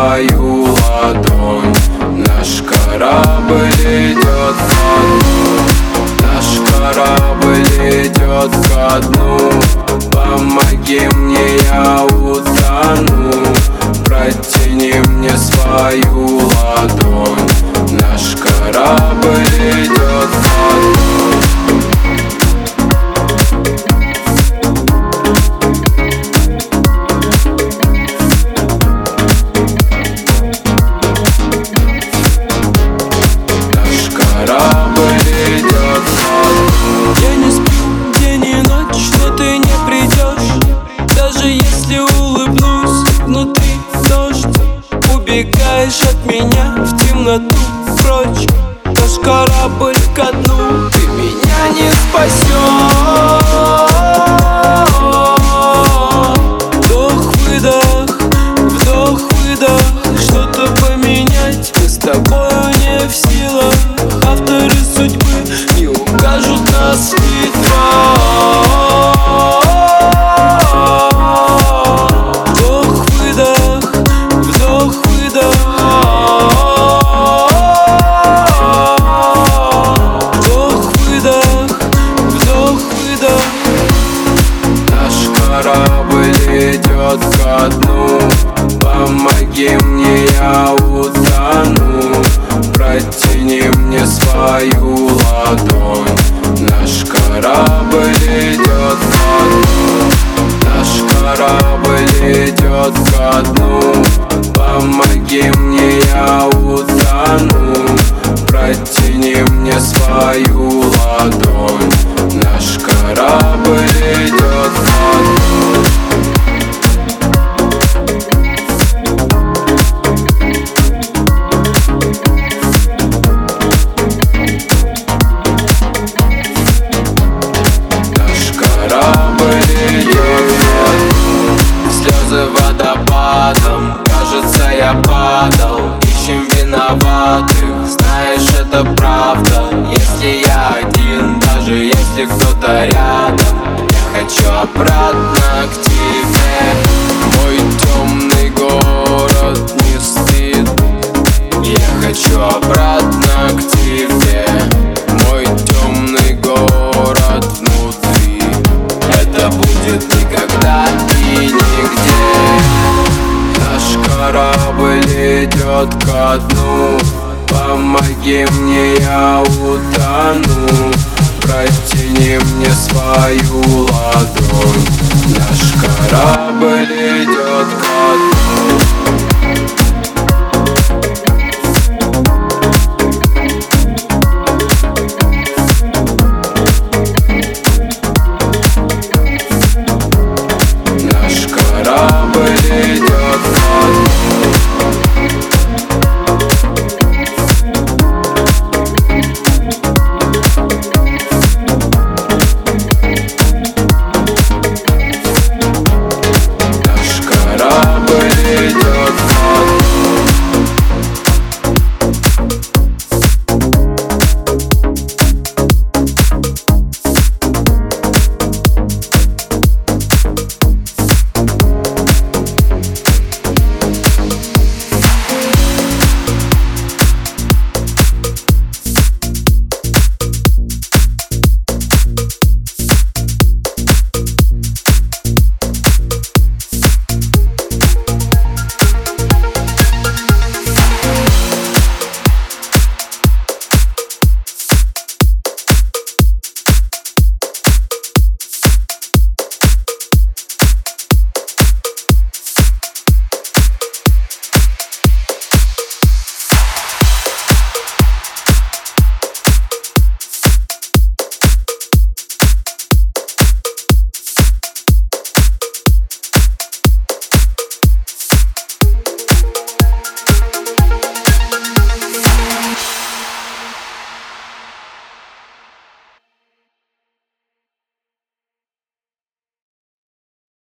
свою ладонь. Наш корабль идет ко дну. Наш корабль идет ко дну. Помоги мне, я утону. Протяни мне свою ладонь. Наш корабль идет ко дну. Я не сплю день и ночь, но ты не придешь. Даже если улыбнусь, внутри дождь. Убегаешь от меня в темноту прочь. Наш корабль ко дну, ты меня не спасешь. Вдох-выдох, вдох-выдох. Что-то поменять мы с тобою не в силах. Авторы судьбы не укажут нас хитро. Вдох-выдох, вдох-выдох. Вдох-выдох, вдох-выдох. Наш корабль идет ко дну. Помоги мне, я утону. Протяни мне свою ладонь. Наш корабль идет ко дну. Наш корабль идет ко дну. Помоги мне, я утону. Протяни мне свою ладонь. Наш корабль идет ко дну. Слезы водопадом, кажется, я падал. Ищем виноватых, знаешь, это правда. Если я один, даже если кто-то рядом, я хочу обратно к тебе. Мой темный город не спит. Я хочу обратно к тебе. Мой темный город внутри. Это будет никогда и нигде. Наш корабль идет ко дну. Помоги мне, я утону. Протяни мне свою ладонь. Наш корабль идет ко дну.